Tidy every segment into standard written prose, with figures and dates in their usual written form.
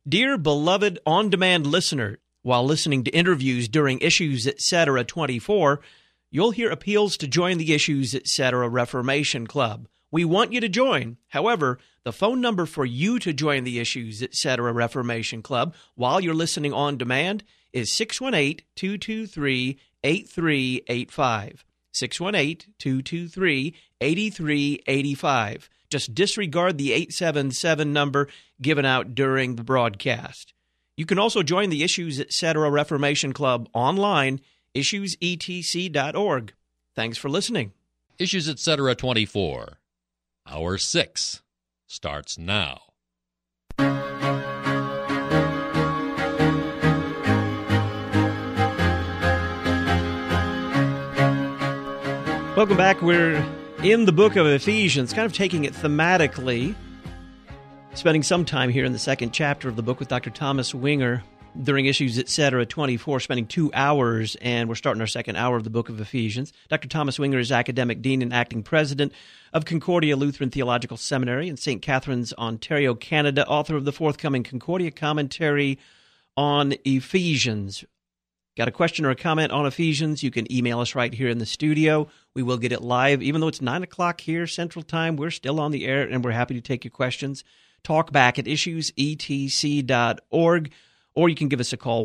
Dear beloved on-demand listener, while listening to interviews during Issues Etc. 24, you'll hear appeals to join the Issues Etc. Reformation Club. We want you to join. However, the phone number for you to join the Issues Etc. Reformation Club while you're listening on demand is 618-223-8385. 618-223-8385. Just disregard the 877 number given out during the broadcast. You can also join the Issues Etc. Reformation Club online, issuesetc.org. Thanks for listening. Issues Etc. 24, Hour 6, starts now. Welcome back. We're in the book of Ephesians, kind of taking it thematically, spending some time here in the second chapter of the book with Dr. Thomas Winger during Issues Etc. 24, spending 2 hours, and we're starting our second hour of the book of Ephesians. Dr. Thomas Winger is Academic Dean and Acting President of Concordia Lutheran Theological Seminary in St. Catharines, Ontario, Canada, author of the forthcoming Concordia Commentary on Ephesians. Got a question or a comment on Ephesians? You can email us right here in the studio. We will get it live. Even though it's 9 o'clock here Central Time, we're still on the air, and we're happy to take your questions. Talk back at issuesetc.org, or you can give us a call,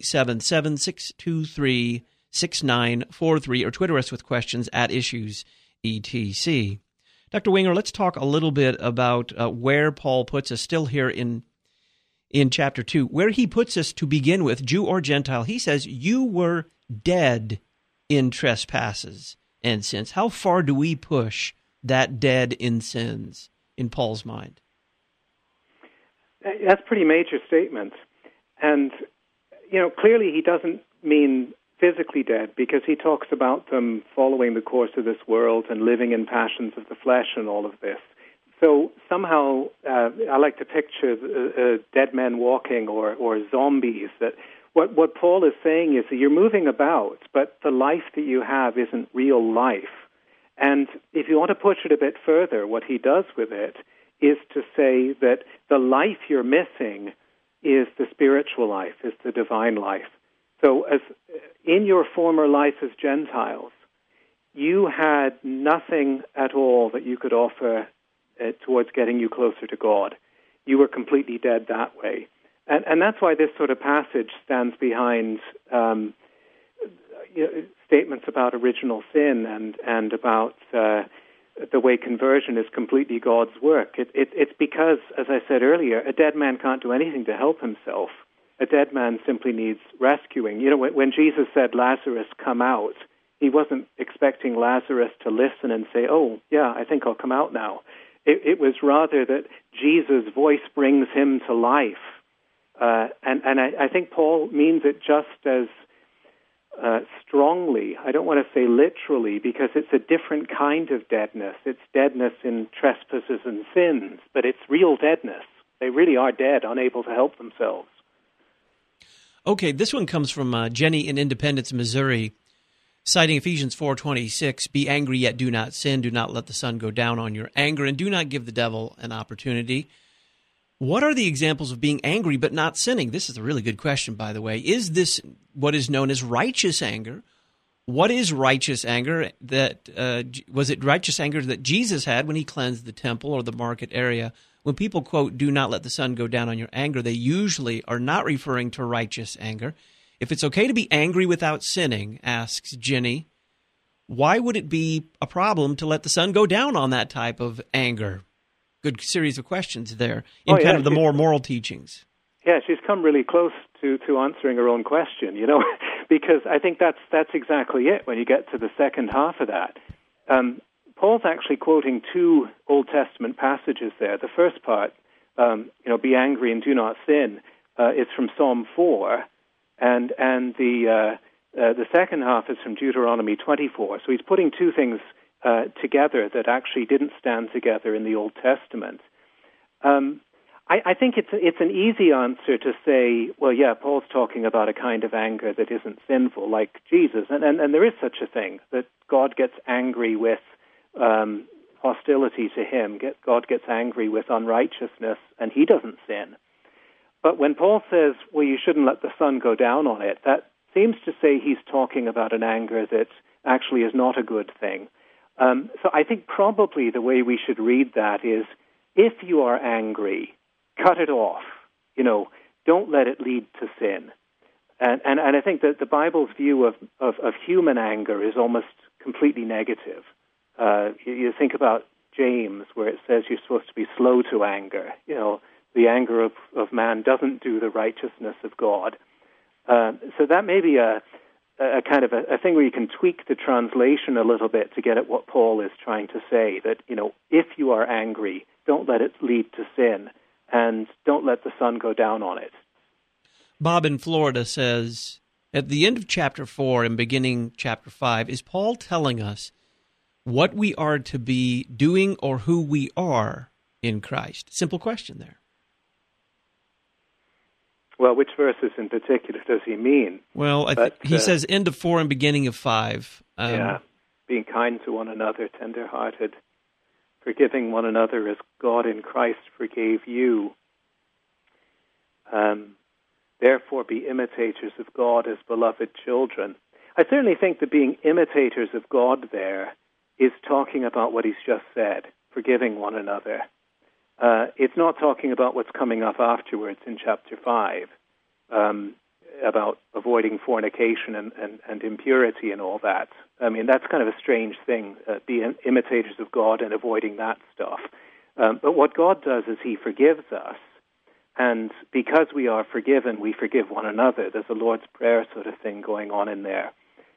1-877-623-6943, or Twitter us with questions at issuesetc. Dr. Winger, let's talk a little bit about where Paul puts us still here in chapter 2, where he puts us to begin with, Jew or Gentile. He says, you were dead in trespasses and sins. How far do we push that dead in sins in Paul's mind? That's a pretty major statement. And, clearly he doesn't mean physically dead, because he talks about them following the course of this world and living in passions of the flesh and all of this. So somehow I like to picture dead men walking or zombies. That what Paul is saying is that you're moving about, but the life that you have isn't real life. And if you want to push it a bit further, what he does with it is to say that the life you're missing is the spiritual life, is the divine life. So as in your former life as Gentiles, you had nothing at all that you could offer towards getting you closer to God. You were completely dead that way. And that's why this sort of passage stands behind statements about original sin and about the way conversion is completely God's work. It's because, as I said earlier, a dead man can't do anything to help himself. A dead man simply needs rescuing. When Jesus said, Lazarus, come out, he wasn't expecting Lazarus to listen and say, oh, yeah, I think I'll come out now. It was rather that Jesus' voice brings him to life. And I think Paul means it just as strongly. I don't want to say literally, because it's a different kind of deadness. It's deadness in trespasses and sins, but it's real deadness. They really are dead, unable to help themselves. Okay, this one comes from Jenny in Independence, Missouri, citing Ephesians 4:26, be angry yet do not sin, do not let the sun go down on your anger, and do not give the devil an opportunity. What are the examples of being angry but not sinning? This is a really good question, by the way. Is this what is known as righteous anger? What is righteous anger? Was it righteous anger that Jesus had when he cleansed the temple or the market area? When people quote, do not let the sun go down on your anger, they usually are not referring to righteous anger. If it's okay to be angry without sinning, asks Jenny, why would it be a problem to let the sun go down on that type of anger? Good series of questions there in kind of the more moral teachings. Yeah, she's come really close to answering her own question, because I think that's exactly it when you get to the second half of that. Paul's actually quoting 2 Old Testament passages there. The first part, be angry and do not sin, is from Psalm 4, and the second half is from Deuteronomy 24. So he's putting 2 things together that actually didn't stand together in the Old Testament. I think it's an easy answer to say, well, yeah, Paul's talking about a kind of anger that isn't sinful, like Jesus, and there is such a thing, that God gets angry with hostility to him. God gets angry with unrighteousness, and he doesn't sin. But when Paul says, well, you shouldn't let the sun go down on it, that seems to say he's talking about an anger that actually is not a good thing. So I think probably the way we should read that is, if you are angry, cut it off. Don't let it lead to sin. And I think that the Bible's view of human anger is almost completely negative. You think about James, where it says you're supposed to be slow to anger. The anger of man doesn't do the righteousness of God. So that may be a kind of a thing where you can tweak the translation a little bit to get at what Paul is trying to say, that, if you are angry, don't let it lead to sin, and don't let the sun go down on it. Bob in Florida says, at the end of chapter 4 and beginning chapter 5, is Paul telling us what we are to be doing or who we are in Christ? Simple question there. Well, which verses in particular does he mean? Well, he says end of 4 and beginning of 5. Being kind to one another, tender-hearted, forgiving one another as God in Christ forgave you. Therefore be imitators of God as beloved children. I certainly think that being imitators of God there is talking about what he's just said, forgiving one another. It's not talking about what's coming up afterwards in chapter 5, about avoiding fornication and impurity and all that. I mean, that's kind of a strange thing, be imitators of God and avoiding that stuff. But what God does is he forgives us, and because we are forgiven, we forgive one another. There's a Lord's Prayer sort of thing going on in there.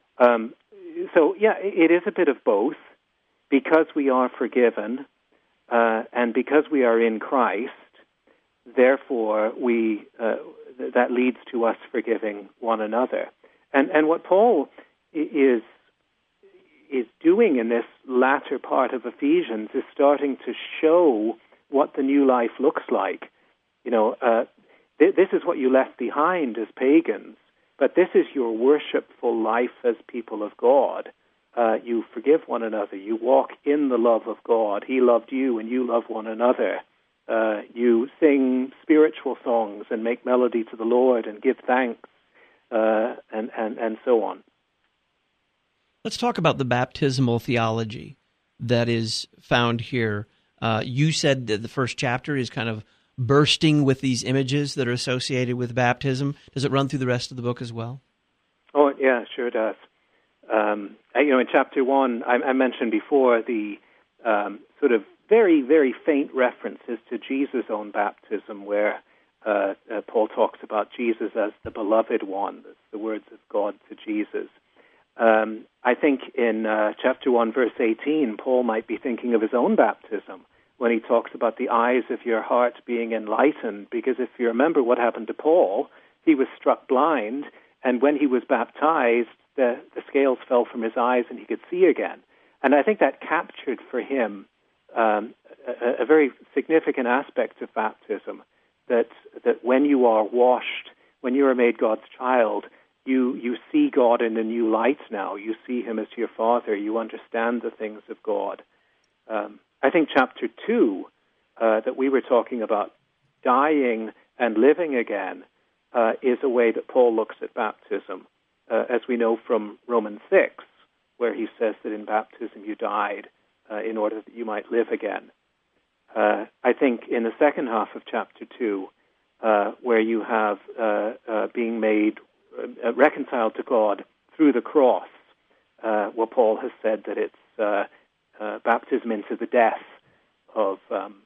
It is a bit of both. Because we are forgiven, and because we are in Christ, therefore that leads to us forgiving one another. And what Paul is doing in this latter part of Ephesians is starting to show what the new life looks like. This is what you left behind as pagans, but this is your worshipful life as people of God. You forgive one another. You walk in the love of God. He loved you, and you love one another. You sing spiritual songs and make melody to the Lord and give thanks, and so on. Let's talk about the baptismal theology that is found here. You said that the first chapter is kind of bursting with these images that are associated with baptism. Does it run through the rest of the book as well? Oh, yeah, sure does. In chapter 1, I mentioned before the sort of very, very faint references to Jesus' own baptism, where Paul talks about Jesus as the beloved one. That's the words of God to Jesus. I think in chapter 1, verse 18, Paul might be thinking of his own baptism when he talks about the eyes of your heart being enlightened, because if you remember what happened to Paul, he was struck blind, and when he was baptized, the scales fell from his eyes and he could see again. And I think that captured for him a very significant aspect of baptism, that when you are washed, when you are made God's child, you see God in a new light now. You see him as your Father. You understand the things of God. I think chapter 2, that we were talking about, dying and living again, is a way that Paul looks at baptism. As we know from Romans 6, where he says that in baptism you died in order that you might live again. I think in the second half of chapter 2, where you have being made reconciled to God through the cross, where Paul has said that it's baptism into the death of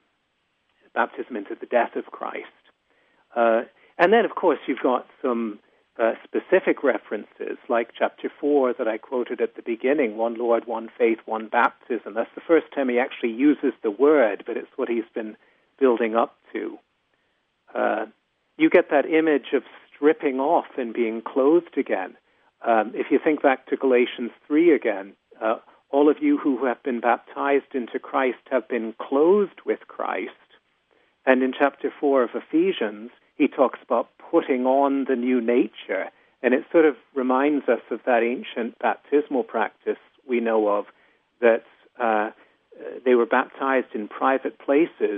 Christ. And then, of course, you've got some specific references, like chapter 4 that I quoted at the beginning, one Lord, one faith, one baptism. That's the first time he actually uses the word, but it's what he's been building up to. You get that image of stripping off and being clothed again. If you think back to Galatians 3 again, all of you who have been baptized into Christ have been clothed with Christ. And in chapter 4 of Ephesians, he talks about putting on the new nature, and it sort of reminds us of that ancient baptismal practice we know of, that they were baptized in private places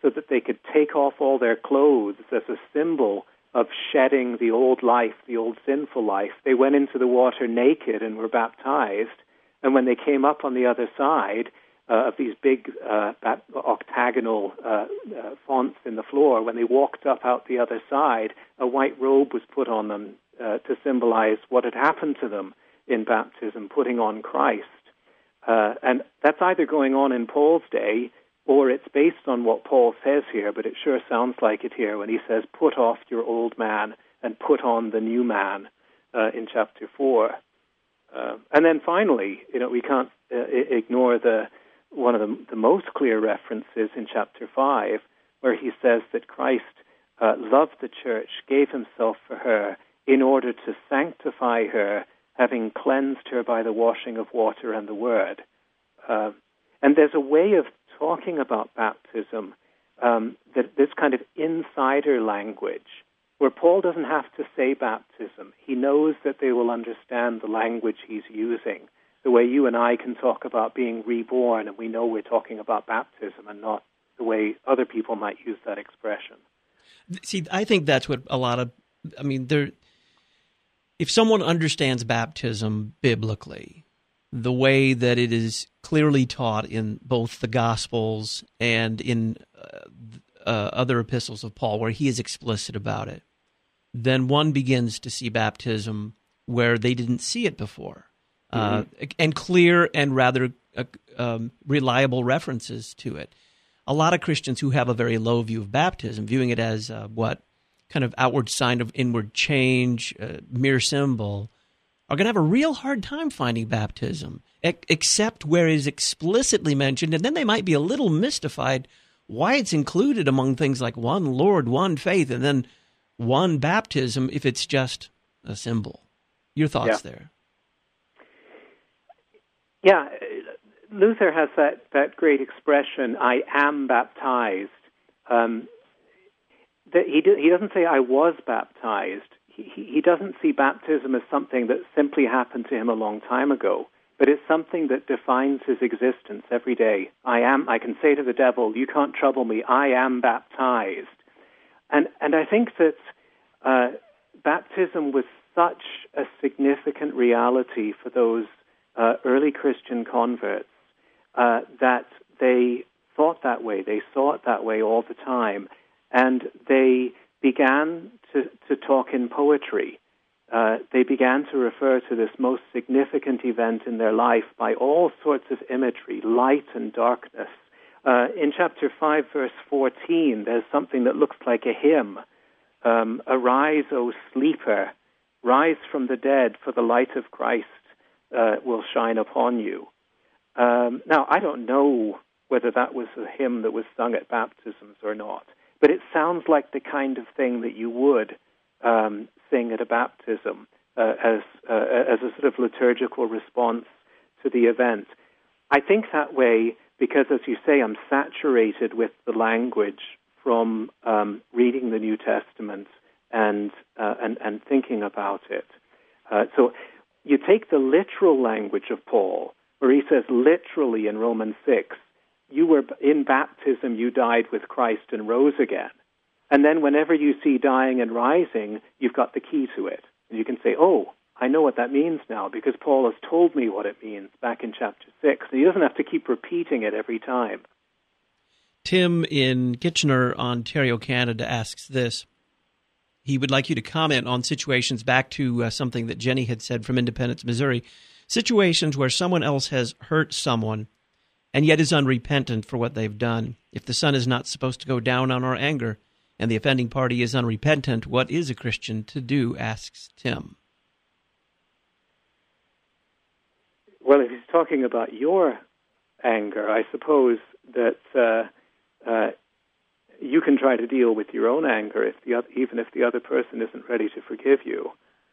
so that they could take off all their clothes as a symbol of shedding the old life, the old sinful life. They went into the water naked and were baptized. And when they came up on the other side of these big octagonal fonts in the floor, when they walked up out the other side, a white robe was put on them to symbolize what had happened to them in baptism, putting on Christ. And that's either going on in Paul's day, or it's based on what Paul says here, but it sure sounds like it here when he says, put off your old man and put on the new man in chapter 4. And then finally, we can't ignore one of the most clear references in chapter 5, where he says that Christ loved the church, gave himself for her in order to sanctify her, having cleansed her by the washing of water and the word. And there's a way of talking about baptism, that this kind of insider language, where Paul doesn't have to say baptism. He knows that they will understand the language he's using, the way you and I can talk about being reborn, and we know we're talking about baptism and not the way other people might use that expression. See, I think that's what if someone understands baptism biblically, the way that it is clearly taught in both the Gospels and in other epistles of Paul, where he is explicit about it, then one begins to see baptism where they didn't see it before, and clear and rather reliable references to it. A lot of Christians who have a very low view of baptism, viewing it as kind of outward sign of inward change, mere symbol, are going to have a real hard time finding baptism, except where it is explicitly mentioned, and then they might be a little mystified why it's included among things like one Lord, one faith, and then one baptism if it's just a symbol. Your thoughts there? Yeah, Luther has that great expression, I am baptized. He doesn't say I was baptized. He doesn't see baptism as something that simply happened to him a long time ago, but it's something that defines his existence every day. I can say to the devil, you can't trouble me, I am baptized. And I think that baptism was such a significant reality for those early Christian converts that they thought that way, they saw it that way all the time, and they began to talk in poetry. They began to refer to this most significant event in their life by all sorts of imagery, light and darkness. In chapter 5, verse 14, there's something that looks like a hymn. Arise, O sleeper, rise from the dead, for the light of Christ will shine upon you. Now, I don't know whether that was a hymn that was sung at baptisms or not, but it sounds like the kind of thing that you would sing at a baptism as a sort of liturgical response to the event. I think that way because, as you say, I'm saturated with the language from reading the New Testament and thinking about it. So you take the literal language of Paul, where he says literally in Romans 6, you were in baptism, you died with Christ and rose again. And then whenever you see dying and rising, you've got the key to it. And you can say, oh, I know what that means now because Paul has told me what it means back in chapter 6. And he doesn't have to keep repeating it every time. Tim in Kitchener, Ontario, Canada asks this. He would like you to comment on situations, back to something that Jenny had said from Independence, Missouri, situations where someone else has hurt someone and yet is unrepentant for what they've done. If the sun is not supposed to go down on our anger and the offending party is unrepentant, what is a Christian to do, asks Tim. Well, if he's talking about your anger, I suppose that you can try to deal with your own anger even if the other person isn't ready to forgive you.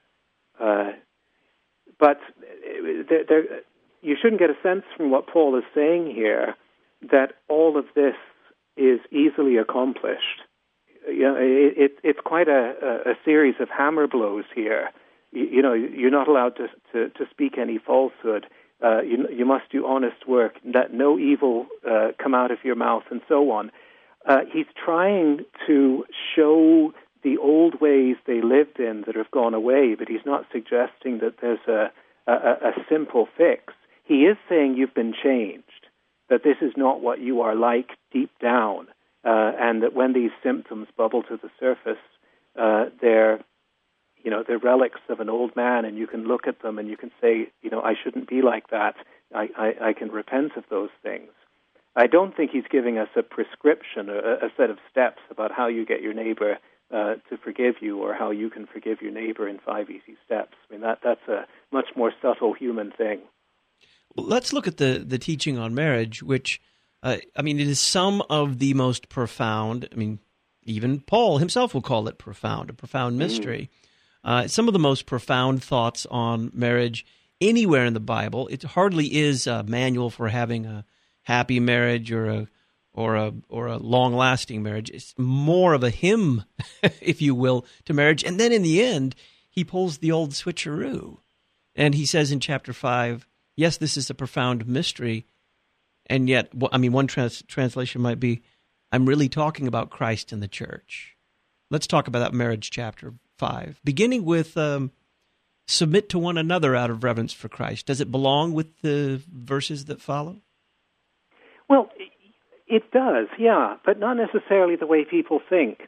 But you shouldn't get a sense from what Paul is saying here that all of this is easily accomplished. It's quite a series of hammer blows here. You're not allowed to speak any falsehood. You must do honest work. Let no evil come out of your mouth, and so on. He's trying to show the old ways they lived in that have gone away, but he's not suggesting that there's a simple fix. He is saying you've been changed, that this is not what you are like deep down, and that when these symptoms bubble to the surface, they're relics of an old man, and you can look at them and you can say, I shouldn't be like that. I can repent of those things. I don't think he's giving us a prescription, a set of steps about how you get your neighbor to forgive you, or how you can forgive your neighbor in 5 easy steps. I mean, that's a much more subtle human thing. Well, let's look at the teaching on marriage, which, it is some of the most profound. Even Paul himself will call it profound, a profound mystery. Some of the most profound thoughts on marriage anywhere in the Bible. It hardly is a manual for having a happy marriage or a long-lasting marriage. It's more of a hymn, if you will, to marriage. And then in the end, he pulls the old switcheroo. And he says in chapter 5, yes, this is a profound mystery. And yet, one translation might be, I'm really talking about Christ and the church. Let's talk about that marriage chapter 5, beginning with submit to one another out of reverence for Christ. Does it belong with the verses that follow? Well, it does, yeah, but not necessarily the way people think.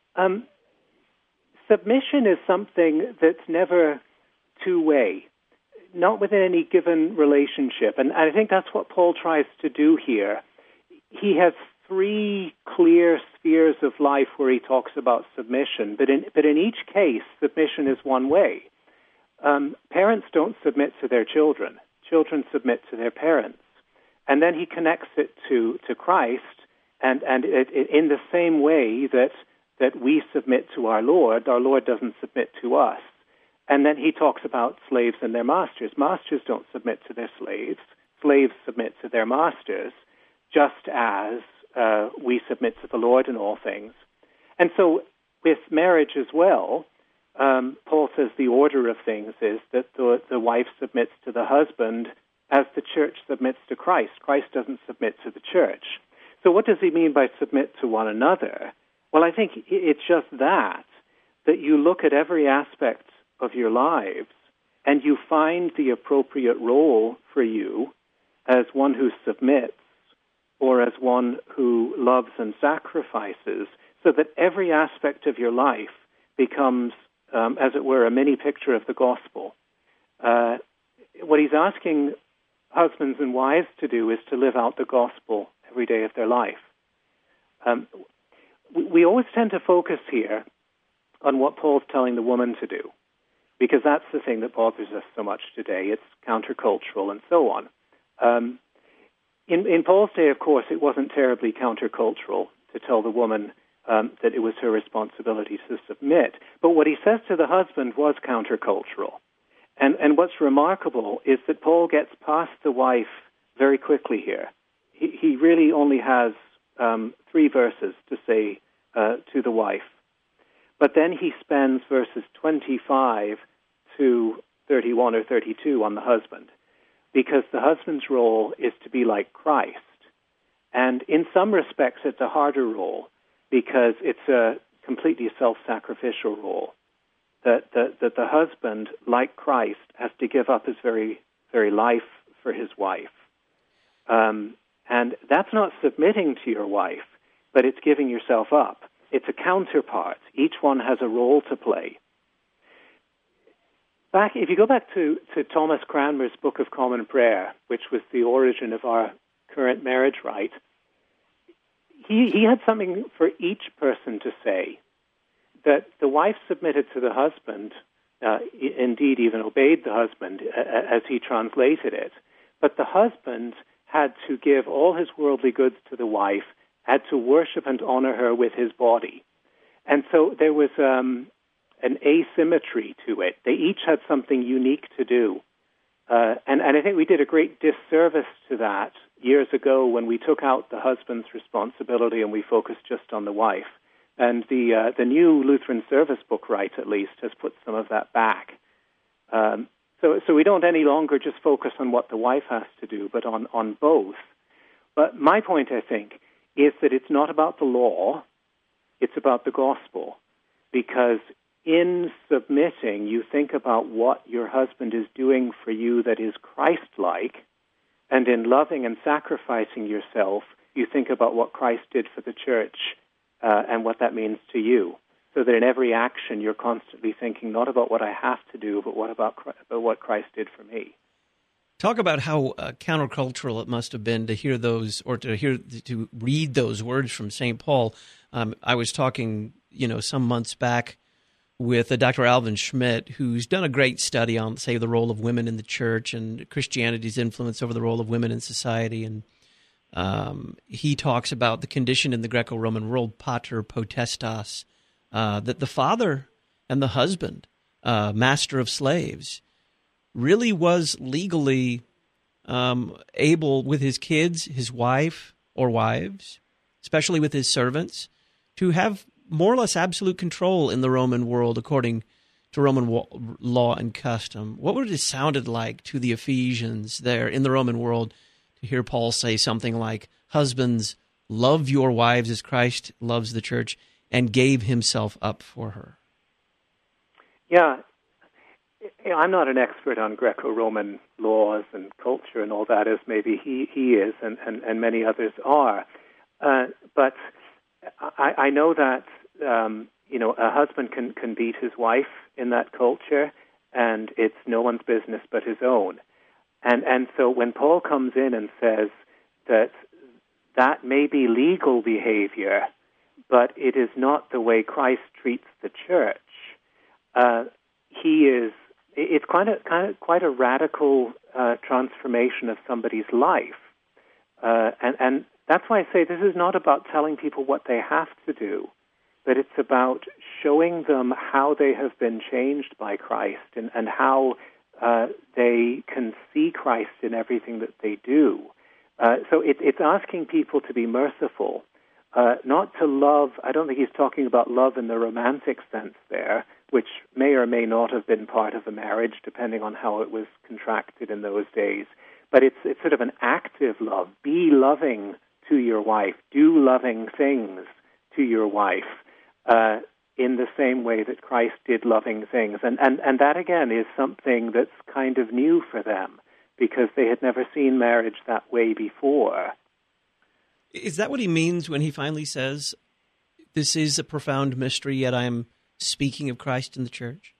Submission is something that's never two-way, not within any given relationship. And I think that's what Paul tries to do here. He has 3 clear spheres of life where he talks about submission, but in each case, submission is one way. Parents don't submit to their children. Children submit to their parents. And then he connects it to Christ, and in the same way that we submit to our Lord doesn't submit to us. And then he talks about slaves and their masters. Masters don't submit to their slaves. Slaves submit to their masters, just as we submit to the Lord in all things. And so with marriage as well, Paul says the order of things is that the wife submits to the husband as the church submits to Christ. Christ doesn't submit to the church. So what does he mean by submit to one another? Well, I think it's just that you look at every aspect of your lives and you find the appropriate role for you as one who submits or as one who loves and sacrifices, so that every aspect of your life becomes, as it were, a mini picture of the gospel. What he's asking husbands and wives to do is to live out the gospel every day of their life. We always tend to focus here on what Paul's telling the woman to do, because that's the thing that bothers us so much today. It's countercultural and so on. In Paul's day, of course, it wasn't terribly countercultural to tell the woman that it was her responsibility to submit. But what he says to the husband was countercultural. And what's remarkable is that Paul gets past the wife very quickly here. He really only has 3 verses to say to the wife. But then he spends verses 25 to 31 or 32 on the husband, because the husband's role is to be like Christ. And in some respects, it's a harder role, because it's a completely self-sacrificial role. That the husband, like Christ, has to give up his very, very life for his wife. And that's not submitting to your wife, but it's giving yourself up. It's a counterpart. Each one has a role to play. If you go back to Thomas Cranmer's Book of Common Prayer, which was the origin of our current marriage rite, he had something for each person to say. That the wife submitted to the husband, indeed even obeyed the husband as he translated it, but the husband had to give all his worldly goods to the wife, had to worship and honor her with his body. And so there was an asymmetry to it. They each had something unique to do. And I think we did a great disservice to that years ago when we took out the husband's responsibility and we focused just on the wife. And the new Lutheran Service Book Rite, at least, has put some of that back. So we don't any longer just focus on what the wife has to do, but on both. But my point, I think, is that it's not about the law, it's about the gospel. Because in submitting, you think about what your husband is doing for you that is Christ-like, and in loving and sacrificing yourself, you think about what Christ did for the church and what that means to you. So that in every action, you're constantly thinking not about what I have to do, but about what Christ did for me. Talk about how countercultural it must have been to hear those, or to read those words from St. Paul. I was talking, some months back with Dr. Alvin Schmidt, who's done a great study on, say, the role of women in the church and Christianity's influence over the role of women in society. And he talks about the condition in the Greco-Roman world, pater potestas, that the father and the husband, master of slaves, really was legally able with his kids, his wife or wives, especially with his servants, to have more or less absolute control in the Roman world according to Roman law and custom. What would it have sounded like to the Ephesians there in the Roman world to hear Paul say something like, "Husbands, love your wives as Christ loves the church and gave himself up for her"? Yeah. I'm not an expert on Greco-Roman laws and culture and all that, as maybe he is and many others are. But I know that a husband can beat his wife in that culture, and it's no one's business but his own. And so when Paul comes in and says that may be legal behavior, but it is not the way Christ treats the church, it's quite a radical transformation of somebody's life. And that's why I say this is not about telling people what they have to do, but it's about showing them how they have been changed by Christ and how they can see Christ in everything that they do. So it's asking people to be merciful, not to love. I don't think he's talking about love in the romantic sense there, which may or may not have been part of a marriage, depending on how it was contracted in those days. But it's sort of an active love. Be loving to your wife. Do loving things to your wife in the same way that Christ did loving things. And that, again, is something that's kind of new for them because they had never seen marriage that way before. Is that what he means when he finally says, this is a profound mystery, yet I am speaking of Christ in the church?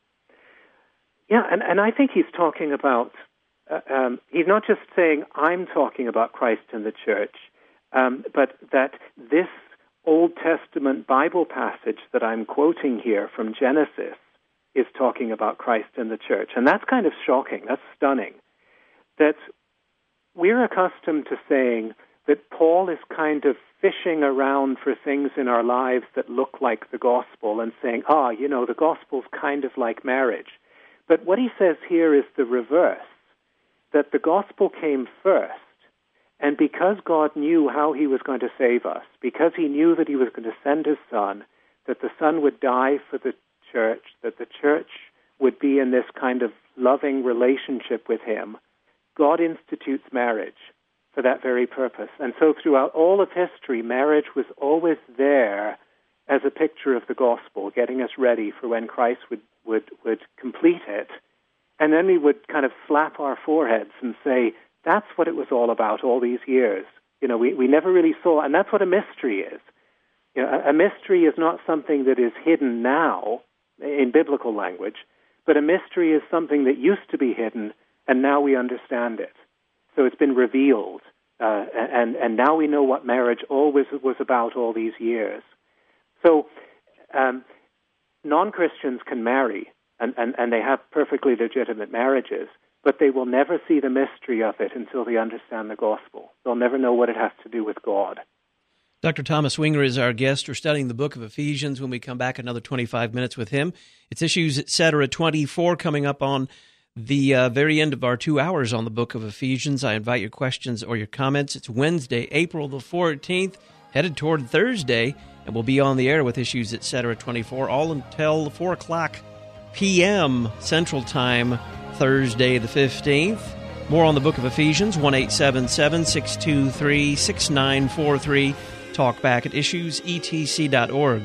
Yeah, and I think he's talking about, he's not just saying, I'm talking about Christ in the church, but that this Old Testament Bible passage that I'm quoting here from Genesis is talking about Christ in the church. And that's kind of shocking, that's stunning, that we're accustomed to saying that Paul is kind of fishing around for things in our lives that look like the gospel and saying, the gospel's kind of like marriage. But what he says here is the reverse, that the gospel came first, and because God knew how he was going to save us, because he knew that he was going to send his son, that the son would die for the church, that the church would be in this kind of loving relationship with him, God institutes marriage for that very purpose. And so throughout all of history, marriage was always there as a picture of the gospel, getting us ready for when Christ would complete it. And then we would kind of slap our foreheads and say, that's what it was all about all these years. We never really saw, and that's what a mystery is. A mystery is not something that is hidden now in biblical language, but a mystery is something that used to be hidden, and now we understand it. So it's been revealed, and now we know what marriage always was about all these years. So non-Christians can marry, and they have perfectly legitimate marriages, but they will never see the mystery of it until they understand the gospel. They'll never know what it has to do with God. Dr. Thomas Winger is our guest. We're studying the book of Ephesians. When we come back, another 25 minutes with him. It's Issues, Etc. 24 coming up on the very end of our 2 hours on the book of Ephesians. I invite your questions or your comments. It's Wednesday, April the 14th, headed toward Thursday, and we'll be on the air with Issues, Etc. 24 all until 4 o'clock p.m. Central Time, Thursday the 15th. More on the book of Ephesians, 1-877-623-6943. Talk back at issuesetc.org.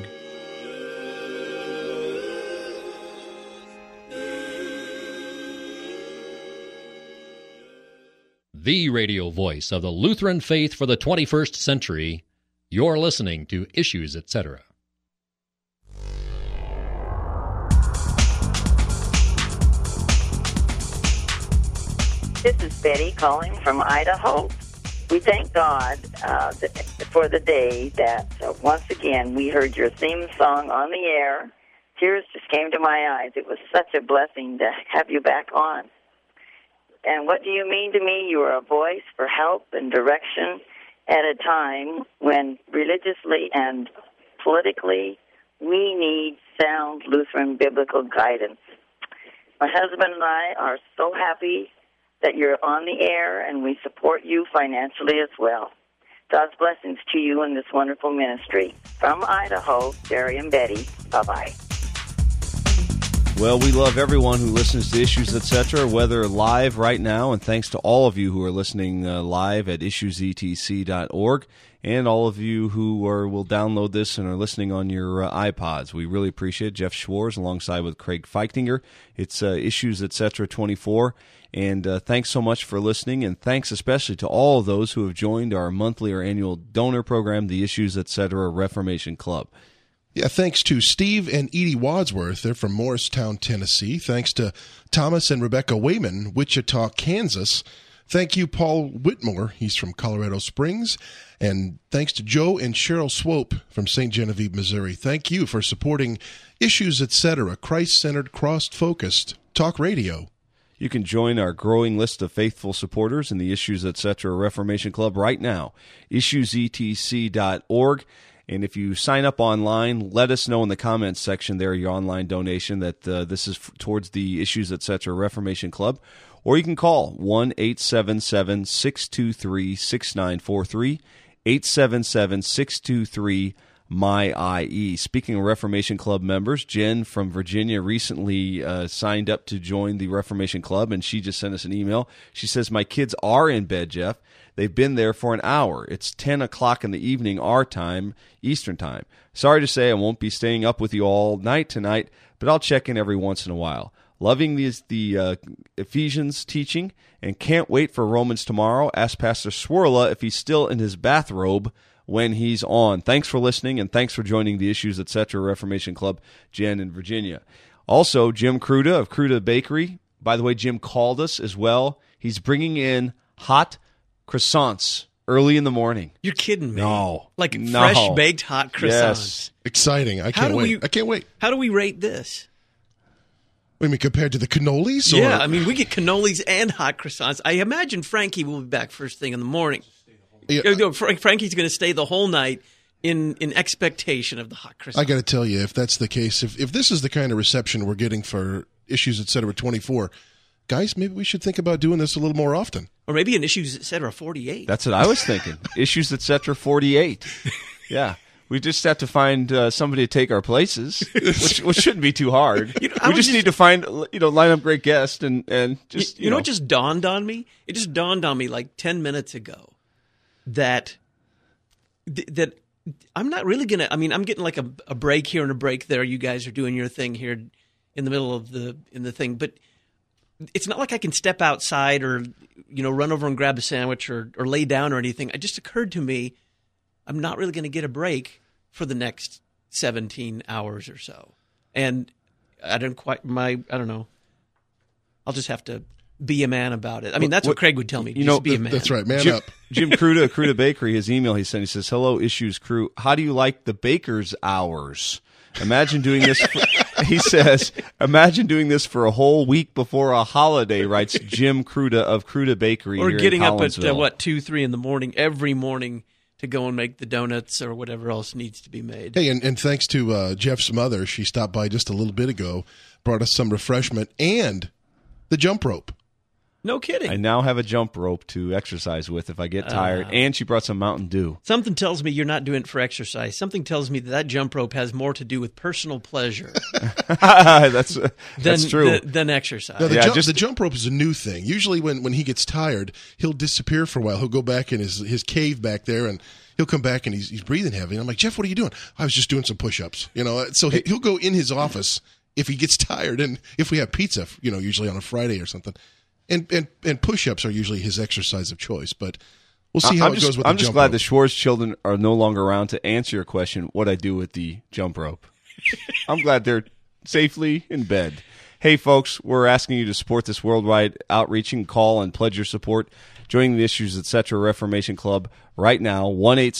The radio voice of the Lutheran faith for the 21st century. You're listening to Issues, Etc. This is Betty calling from Idaho. We thank God for the day that once again we heard your theme song on the air. Tears just came to my eyes. It was such a blessing to have you back on. And what do you mean to me? You are a voice for help and direction at a time when religiously and politically we need sound Lutheran biblical guidance. My husband and I are so happy that you're on the air, and we support you financially as well. God's blessings to you in this wonderful ministry. From Idaho, Jerry and Betty. Bye-bye. Well, we love everyone who listens to Issues, Etc., whether live right now, and thanks to all of you who are listening live at issuesetc.org, and all of you who will download this and are listening on your iPods. We really appreciate it. Jeff Schwartz alongside with Craig Feichtinger. It's Issues, Etc. 24, and thanks so much for listening, and thanks especially to all of those who have joined our monthly or annual donor program, the Issues, Etc. Reformation Club. Yeah, thanks to Steve and Edie Wadsworth. They're from Morristown, Tennessee. Thanks to Thomas and Rebecca Wayman, Wichita, Kansas. Thank you, Paul Whitmore. He's from Colorado Springs. And thanks to Joe and Cheryl Swope from St. Genevieve, Missouri. Thank you for supporting Issues, Etc., Christ-centered, cross-focused talk radio. You can join our growing list of faithful supporters in the Issues, Etc. Reformation Club right now, issuesetc.org. And if you sign up online, let us know in the comments section there, your online donation, that this is towards the Issues, Etc. Reformation Club. Or you can call 1-877-623-6943, 877-623-MY-IE. Speaking of Reformation Club members, Jen from Virginia recently signed up to join the Reformation Club, and she just sent us an email. She says, "My kids are in bed, Jeff. They've been there for an hour. It's 10 o'clock in the evening, our time, Eastern time. Sorry to say I won't be staying up with you all night tonight, but I'll check in every once in a while. Loving the Ephesians teaching and can't wait for Romans tomorrow. Ask Pastor Swirla if he's still in his bathrobe when he's on." Thanks for listening, and thanks for joining the Issues, Etc. Reformation Club, Jen in Virginia. Also, Jim Kruda of Kruda Bakery. By the way, Jim called us as well. He's bringing in hot croissants early in the morning. You're kidding me. No. Like fresh baked hot croissants. Yes. Exciting. I can't wait. I can't wait. How do we rate this? I mean, compared to the cannolis? Or? Yeah, I mean, we get cannolis and hot croissants. I imagine Frankie will be back first thing in the morning. Yeah. Frankie's going to stay the whole night in expectation of the hot croissant. I got to tell you, if that's the case, if this is the kind of reception we're getting for Issues, Etc. 24, guys, maybe we should think about doing this a little more often. Or maybe an Issues, Etc. 48. That's what I was thinking. Issues, Etc. 48. Yeah. We just have to find somebody to take our places, which shouldn't be too hard. We just need to find, line up great guests and just, You know what just dawned on me? It just dawned on me like 10 minutes ago that I'm not really going to, I'm getting like a break here and a break there. You guys are doing your thing here in the middle of the thing, but it's not like I can step outside or, run over and grab a sandwich or lay down or anything. It just occurred to me, I'm not really going to get a break for the next 17 hours or so. And I don't know. I'll just have to be a man about it. I mean, that's what Craig would tell me. Just be a man. That's right. Man up. Jim Kruda, Kruda Bakery, his email he sent, he says, "Hello, Issues crew. How do you like the baker's hours? Imagine doing this." He says, "Imagine doing this for a whole week before a holiday," writes Jim Kruda of Kruda Bakery. Or here getting in up at, 2-3 in the morning, every morning, to go and make the donuts or whatever else needs to be made. Hey, and thanks to Jeff's mother, she stopped by just a little bit ago, brought us some refreshment and the jump rope. No kidding. I now have a jump rope to exercise with if I get tired, and she brought some Mountain Dew. Something tells me you're not doing it for exercise. Something tells me that jump rope has more to do with personal pleasure That's true. than exercise. No, the jump rope is a new thing. Usually when he gets tired, he'll disappear for a while. He'll go back in his cave back there, and he'll come back and he's breathing heavy. And I'm like, Jeff, what are you doing? I was just doing some push-ups. So he'll go in his office if he gets tired, and if we have pizza, usually on a Friday or something. And push-ups are usually his exercise of choice, but we'll see how it goes with the jump rope. I'm just glad the Schwartz children are no longer around to answer your question, what I do with the jump rope. I'm glad they're safely in bed. Hey, folks, we're asking you to support this worldwide outreach. You can call and pledge your support. Joining the Issues Etc. Reformation Club right now,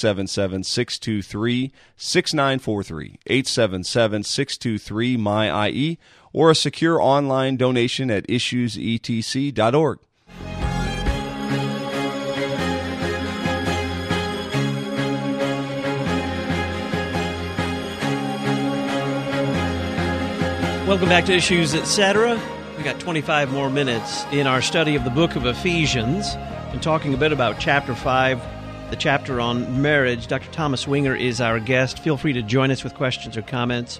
1-877-623-6943, 877-623-MY-IE, or a secure online donation at issuesetc.org. Welcome back to Issues Etc. We got 25 more minutes in our study of the book of Ephesians and talking a bit about chapter 5, the chapter on marriage. Dr. Thomas Winger is our guest. Feel free to join us with questions or comments.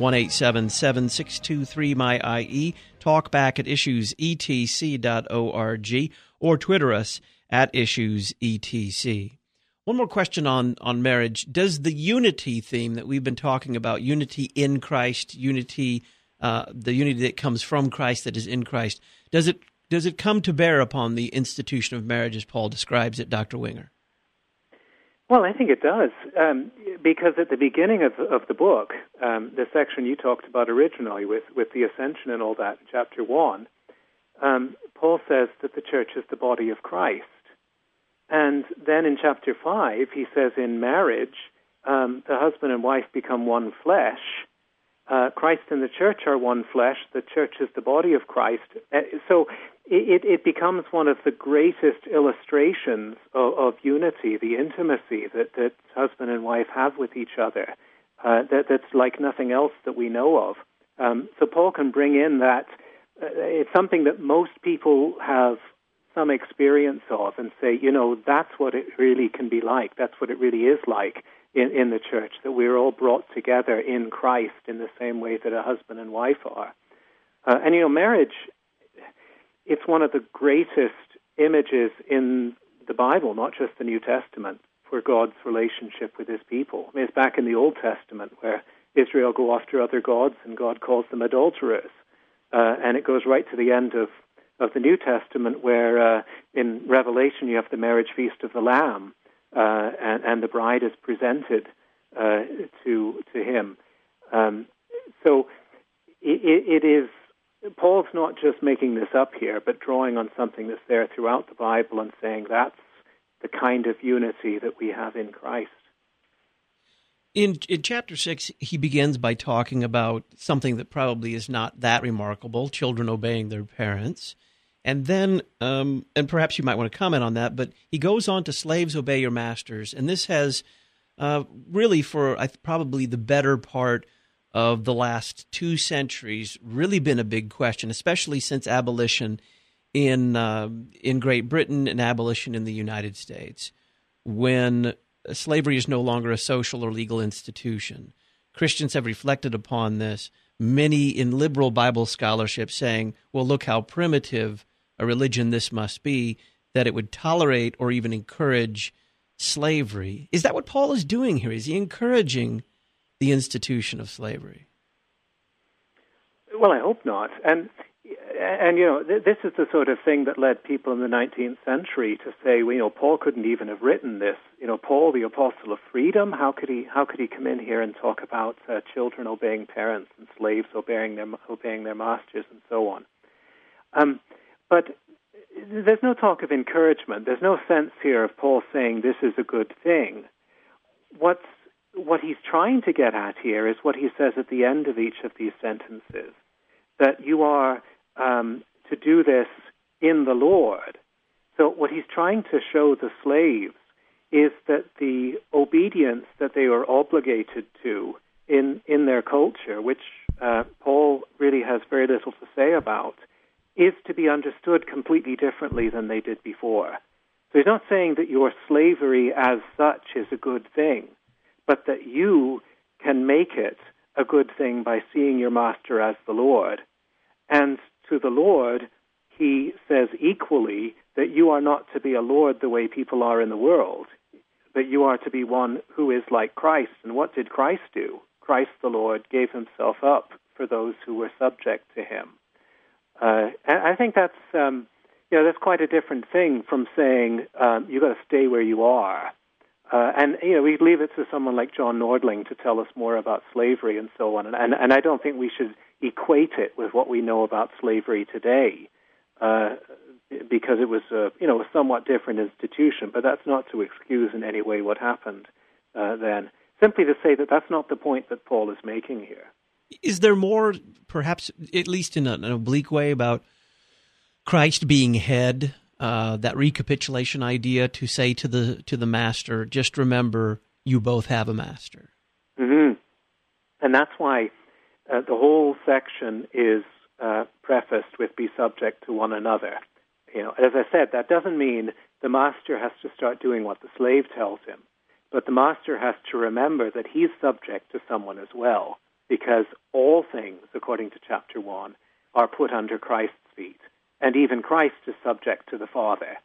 1-877-623-MY-IE. Talk back at issuesetc.org or Twitter us at issuesetc. One more question on marriage. Does the unity theme that we've been talking about, unity in Christ, unity, the unity that comes from Christ, that is in Christ, does it come to bear upon the institution of marriage as Paul describes it, Dr. Winger? Well, I think it does, because at the beginning of the book, the section you talked about originally with the ascension and all that, chapter 1, Paul says that the church is the body of Christ. And then in chapter 5, he says in marriage, the husband and wife become one flesh. Christ and the church are one flesh. The church is the body of Christ. So it becomes one of the greatest illustrations of unity, the intimacy that husband and wife have with each other. That's like nothing else that we know of. So Paul can bring in that. It's something that most people have some experience of and say, that's what it really can be like. That's what it really is like in the church, that we're all brought together in Christ in the same way that a husband and wife are. And marriage, it's one of the greatest images in the Bible, not just the New Testament, for God's relationship with his people. I mean, it's back in the Old Testament where Israel go after other gods and God calls them adulterers. And it goes right to the end of the New Testament where in Revelation you have the marriage feast of the Lamb, and the bride is presented to him. So it is, Paul's not just making this up here, but drawing on something that's there throughout the Bible and saying that's the kind of unity that we have in Christ. In chapter 6, he begins by talking about something that probably is not that remarkable, children obeying their parents. And then, and perhaps you might want to comment on that, but he goes on to slaves obey your masters. And this has really for probably the better part of the last 2 centuries really been a big question, especially since abolition in Great Britain and abolition in the United States. When slavery is no longer a social or legal institution. Christians have reflected upon this, many in liberal Bible scholarship saying, well, look how primitive a religion this must be, that it would tolerate or even encourage slavery. Is that what Paul is doing here? Is he encouraging the institution of slavery? Well, I hope not. And this is the sort of thing that led people in the 19th century to say, Paul couldn't even have written this. Paul, the apostle of freedom, how could he come in here and talk about children obeying parents and slaves obeying their masters and so on? But there's no talk of encouragement. There's no sense here of Paul saying this is a good thing. What he's trying to get at here is what he says at the end of each of these sentences, that you are to do this in the Lord. So what he's trying to show the slaves is that the obedience that they are obligated to in their culture, which Paul really has very little to say about, is to be understood completely differently than they did before. So he's not saying that your slavery as such is a good thing, but that you can make it a good thing by seeing your master as the Lord. And to the Lord, he says equally that you are not to be a Lord the way people are in the world, that you are to be one who is like Christ. And what did Christ do? Christ the Lord gave himself up for those who were subject to him. And I think that's that's quite a different thing from saying you've got to stay where you are. And we leave it to someone like John Nordling to tell us more about slavery and so on. And I don't think we should equate it with what we know about slavery today, because it was a somewhat different institution. But that's not to excuse in any way what happened then. Simply to say that that's not the point that Paul is making here. Is there more, perhaps, at least in an oblique way, about Christ being head? That recapitulation idea to say to the master, just remember, you both have a master. Mm-hmm. And that's why the whole section is prefaced with "be subject to one another." As I said, that doesn't mean the master has to start doing what the slave tells him, but the master has to remember that he's subject to someone as well, because all things, according to chapter 1, are put under Christ's feet. And even Christ is subject to the Father,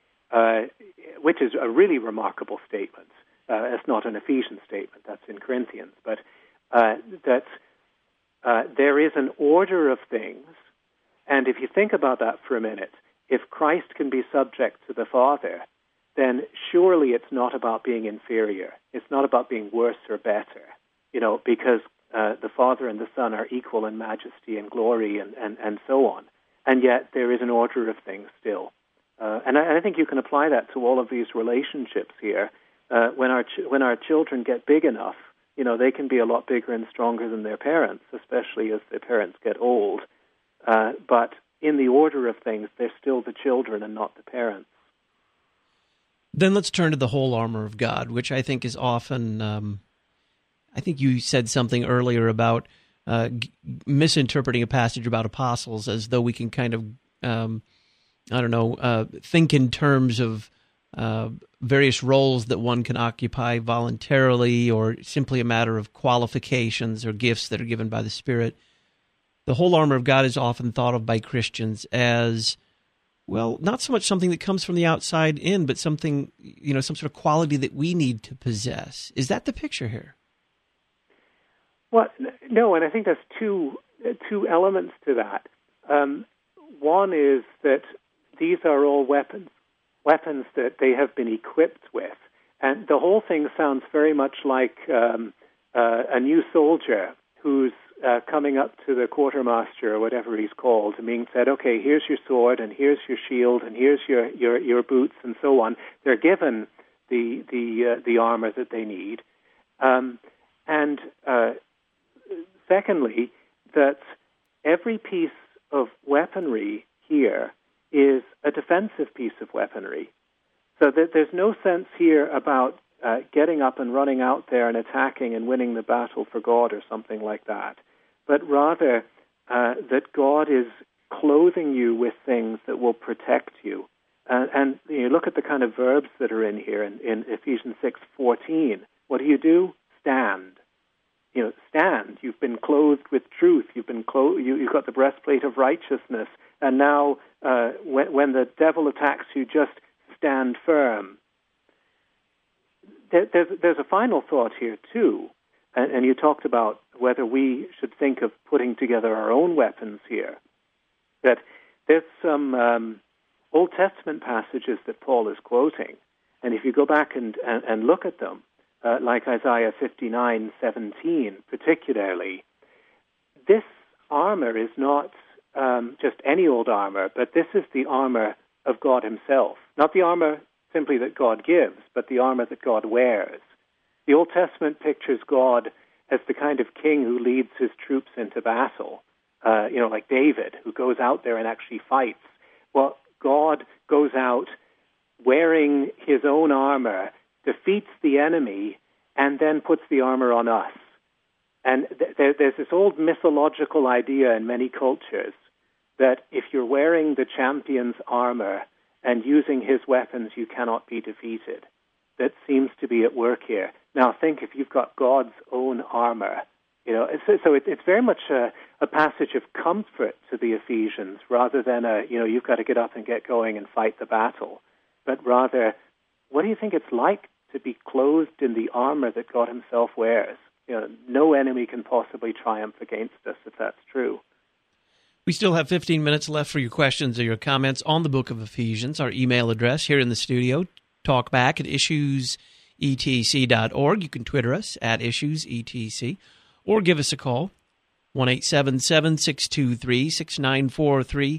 which is a really remarkable statement. It's not an Ephesians statement, that's in Corinthians. But that there is an order of things, and if you think about that for a minute, if Christ can be subject to the Father, then surely it's not about being inferior. It's not about being worse or better, because the Father and the Son are equal in majesty and glory and so on. And yet there is an order of things still. And I think you can apply that to all of these relationships here. When our children get big enough, they can be a lot bigger and stronger than their parents, especially as their parents get old. But in the order of things, they're still the children and not the parents. Then let's turn to the whole armor of God, which I think is often, I think you said something earlier about misinterpreting a passage about apostles as though we can kind of, think in terms of various roles that one can occupy voluntarily or simply a matter of qualifications or gifts that are given by the Spirit. The whole armor of God is often thought of by Christians as, well, not so much something that comes from the outside in, but something, some sort of quality that we need to possess. Is that the picture here? Well, no, and I think there's two elements to that. One is that these are all weapons that they have been equipped with. And the whole thing sounds very much like a new soldier who's coming up to the quartermaster or whatever he's called and being said, okay, here's your sword and here's your shield and here's your boots and so on. They're given the armor that they need. Secondly, that every piece of weaponry here is a defensive piece of weaponry. So that there's no sense here about getting up and running out there and attacking and winning the battle for God or something like that, but rather that God is clothing you with things that will protect you. And you look at the kind of verbs that are in here in Ephesians 6:14. What do? Stand. Stand. You've been clothed with truth. You've got the breastplate of righteousness. And now, when the devil attacks you, just stand firm. There's a final thought here too, and you talked about whether we should think of putting together our own weapons here. That there's some Old Testament passages that Paul is quoting, and if you go back and look at them, like Isaiah 59:17 particularly, this armor is not just any old armor, but this is the armor of God himself. Not the armor simply that God gives, but the armor that God wears. The Old Testament pictures God as the kind of king who leads his troops into battle, like David, who goes out there and actually fights. Well, God goes out wearing his own armor, defeats the enemy, and then puts the armor on us. And there's this old mythological idea in many cultures that if you're wearing the champion's armor and using his weapons, you cannot be defeated. That seems to be at work here. Now think if you've got God's own armor, it's very much a passage of comfort to the Ephesians rather than you've got to get up and get going and fight the battle, but rather, what do you think it's like to be clothed in the armor that God himself wears? No enemy can possibly triumph against us if that's true. We still have 15 minutes left for your questions or your comments on the book of Ephesians. Our email address here in the studio, talkback@issuesetc.org. You can Twitter us at issuesetc, or give us a call, 1-877-623-6943,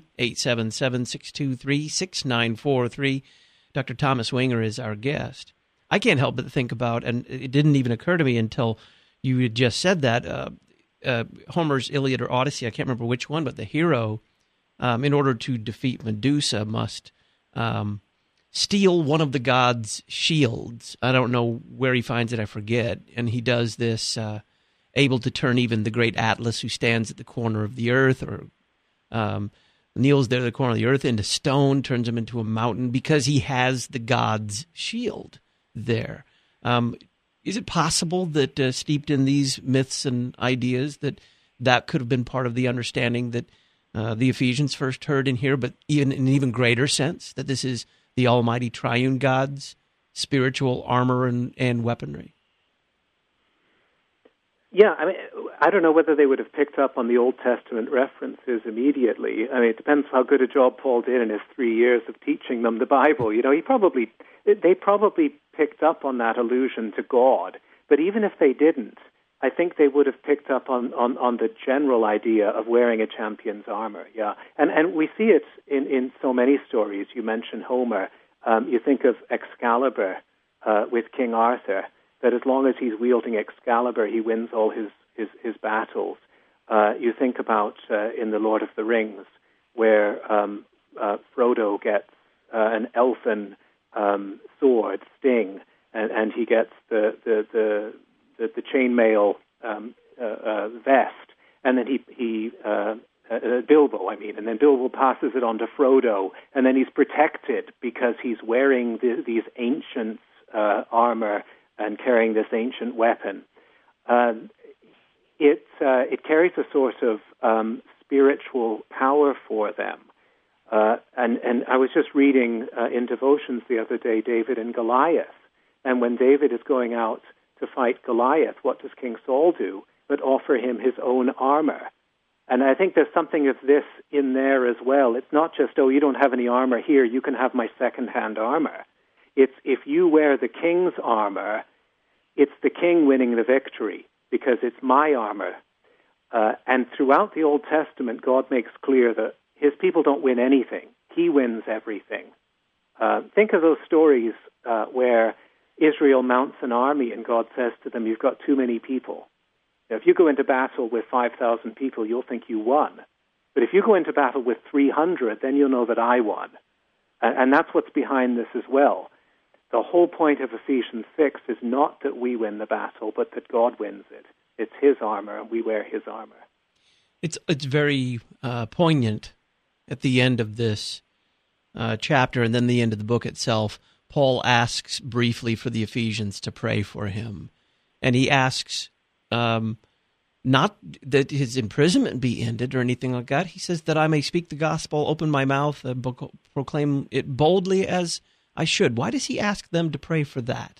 877-623-6943. Dr. Thomas Winger is our guest. I can't help but think about, and it didn't even occur to me until you had just said that, Homer's Iliad or Odyssey, I can't remember which one, but the hero, in order to defeat Medusa, must steal one of the gods' shields. I don't know where he finds it, I forget. And he does this, able to turn even the great Atlas, who stands at the corner of the earth, or kneels there at the corner of the earth, into stone, turns him into a mountain, because he has the god's shield there. Is it possible that, steeped in these myths and ideas, that could have been part of the understanding that the Ephesians first heard in here, but even in an even greater sense, that this is the almighty triune God's spiritual armor and weaponry? Yeah, I don't know whether they would have picked up on the Old Testament references immediately. It depends how good a job Paul did in his 3 years of teaching them the Bible. They probably picked up on that allusion to God. But even if they didn't, I think they would have picked up on the general idea of wearing a champion's armor. Yeah, and we see it in so many stories. You mentioned Homer. You think of Excalibur with King Arthur, that as long as he's wielding Excalibur, he wins all his battles. You think about in The Lord of the Rings, where Frodo gets an elfin sword, Sting, and he gets the chainmail vest, and then Bilbo, and then Bilbo passes it on to Frodo, and then he's protected because he's wearing these ancient armor and carrying this ancient weapon. It carries a sort of spiritual power for them. And I was just reading in devotions the other day, David and Goliath. And when David is going out to fight Goliath, what does King Saul do but offer him his own armor? And I think there's something of this in there as well. It's not just, you don't have any armor here, you can have my second-hand armor. It's if you wear the king's armor, it's the king winning the victory because it's my armor. And throughout the Old Testament, God makes clear that his people don't win anything. He wins everything. Think of those stories where Israel mounts an army and God says to them, you've got too many people. Now, if you go into battle with 5,000 people, you'll think you won. But if you go into battle with 300, then you'll know that I won. And that's what's behind this as well. The whole point of Ephesians 6 is not that we win the battle, but that God wins it. It's his armor, and we wear his armor. It's very poignant at the end of this chapter and then the end of the book itself. Paul asks briefly for the Ephesians to pray for him. And he asks not that his imprisonment be ended or anything like that. He says that I may speak the gospel, open my mouth, proclaim it boldly as I should. Why does he ask them to pray for that?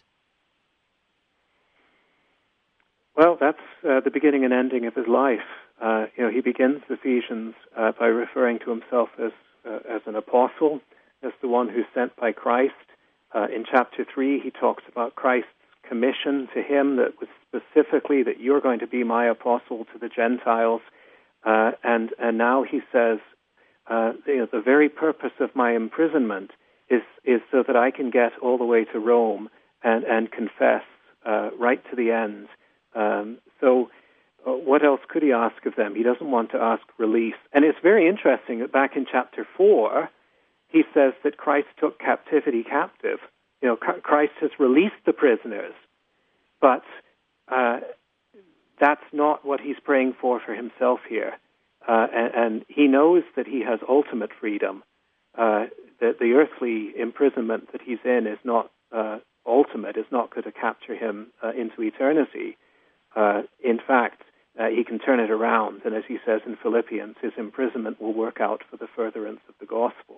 Well, that's the beginning and ending of his life. He begins Ephesians by referring to himself as an apostle, as the one who's sent by Christ. In chapter 3, he talks about Christ's commission to him that was specifically that you're going to be my apostle to the Gentiles. And now he says, the very purpose of my imprisonment is so that I can get all the way to Rome and confess right to the end. So what else could he ask of them? He doesn't want to ask release. And it's very interesting that back in chapter 4, he says that Christ took captivity captive. Christ has released the prisoners, but that's not what he's praying for himself here. and he knows that he has ultimate freedom, that the earthly imprisonment that he's in is not ultimate, is not going to capture him into eternity. In fact, he can turn it around, and as he says in Philippians, his imprisonment will work out for the furtherance of the gospel.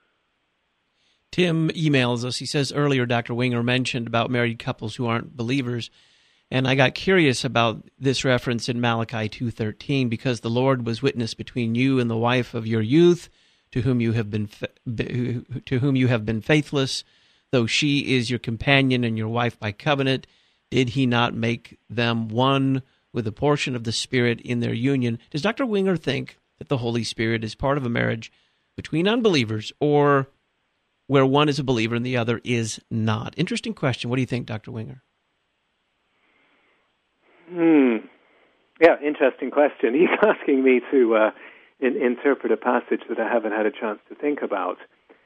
Tim emails us. He says earlier Dr. Winger mentioned about married couples who aren't believers, and I got curious about this reference in Malachi 2:13, because the Lord was witness between you and the wife of your youth, to whom you have been faithless, though she is your companion and your wife by covenant. Did he not make them one with a portion of the Spirit in their union? Does Dr. Winger think that the Holy Spirit is part of a marriage between unbelievers, or where one is a believer and the other is not? Interesting question. What do you think, Dr. Winger? Yeah, interesting question. He's asking me to interpret a passage that I haven't had a chance to think about.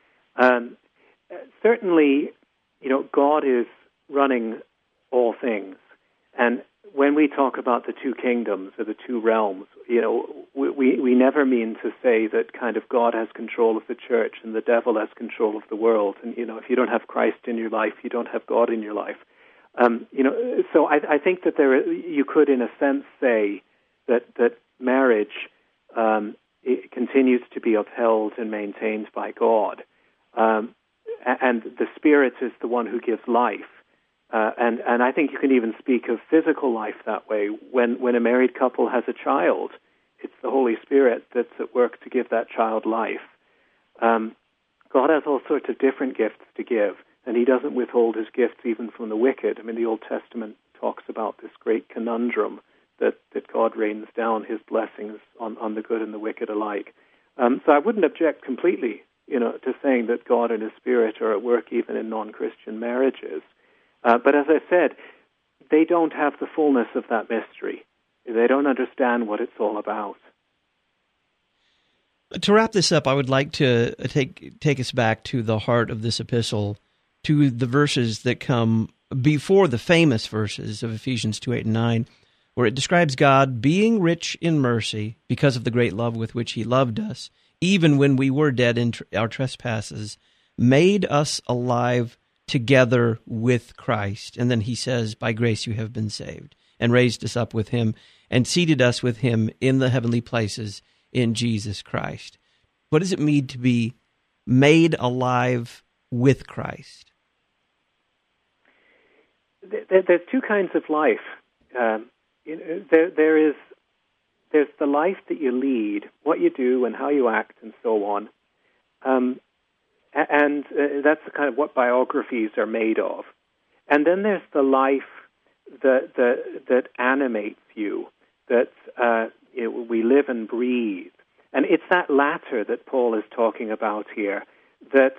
Certainly, God is running all things. And when we talk about the two kingdoms or the two realms, we never mean to say that kind of God has control of the church and the devil has control of the world. And, if you don't have Christ in your life, you don't have God in your life. So I think that you could, in a sense, say that marriage it continues to be upheld and maintained by God, and the Spirit is the one who gives life. And I think you can even speak of physical life that way. When a married couple has a child, it's the Holy Spirit that's at work to give that child life. God has all sorts of different gifts to give, and he doesn't withhold his gifts even from the wicked. I mean, the Old Testament talks about this great conundrum that God rains down his blessings on the good and the wicked alike. So I wouldn't object completely, to saying that God and his Spirit are at work even in non-Christian marriages. But as I said, they don't have the fullness of that mystery. They don't understand what it's all about. To wrap this up, I would like to take us back to the heart of this epistle, to the verses that come before the famous verses of Ephesians 2:8 and 9, where it describes God being rich in mercy because of the great love with which he loved us, even when we were dead in our trespasses, made us alive together with Christ. And then he says, by grace you have been saved, and raised us up with him, and seated us with him in the heavenly places in Jesus Christ. What does it mean to be made alive with Christ? There's two kinds of life. There's the life that you lead, what you do and how you act and so on. And that's the kind of what biographies are made of. And then there's the life that animates you, that we live and breathe. And it's that latter that Paul is talking about here, that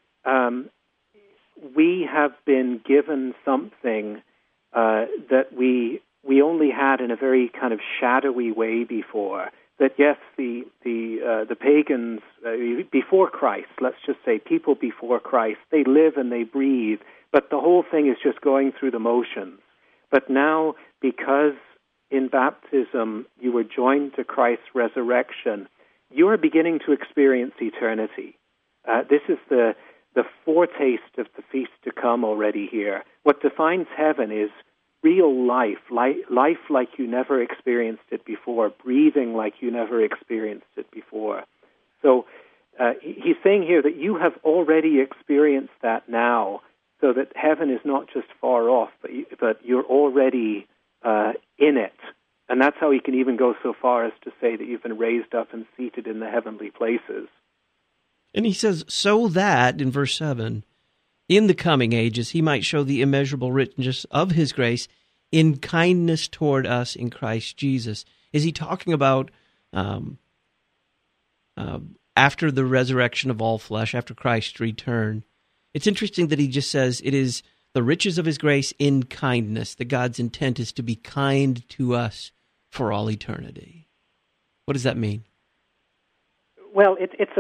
we have been given something that we only had in a very kind of shadowy way before. That yes, the pagans before Christ, let's just say people before Christ, they live and they breathe, but the whole thing is just going through the motions. But now, because in baptism you were joined to Christ's resurrection, you are beginning to experience eternity. This is the foretaste of the feast to come already here. What defines heaven is real life like you never experienced it before, breathing like you never experienced it before. So he's saying here that you have already experienced that now, so that heaven is not just far off, but you're already in it. And that's how he can even go so far as to say that you've been raised up and seated in the heavenly places. And he says, so that, in verse 7, in the coming ages he might show the immeasurable richness of his grace in kindness toward us in Christ Jesus. Is he talking about after the resurrection of all flesh, after Christ's return? It's interesting that he just says it is the riches of his grace in kindness, that God's intent is to be kind to us for all eternity. What does that mean? Well,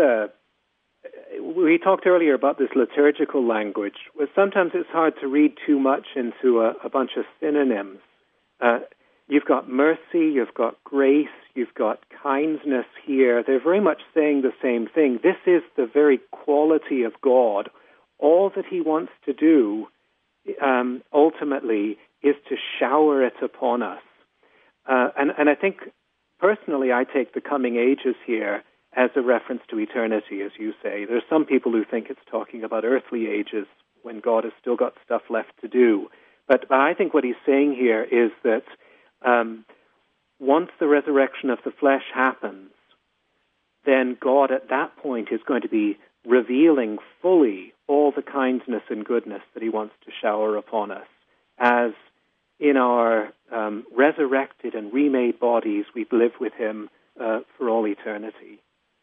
we talked earlier about this liturgical language. Well, sometimes it's hard to read too much into a bunch of synonyms. you've got mercy, you've got grace, you've got kindness here. They're very much saying the same thing. This is the very quality of God. All that he wants to do ultimately is to shower it upon us. And I think, personally, I take the coming ages here as a reference to eternity, as you say. There's some people who think it's talking about earthly ages when God has still got stuff left to do. But I think what he's saying here is that once the resurrection of the flesh happens, then God at that point is going to be revealing fully all the kindness and goodness that he wants to shower upon us, as in our resurrected and remade bodies we live with him for all eternity.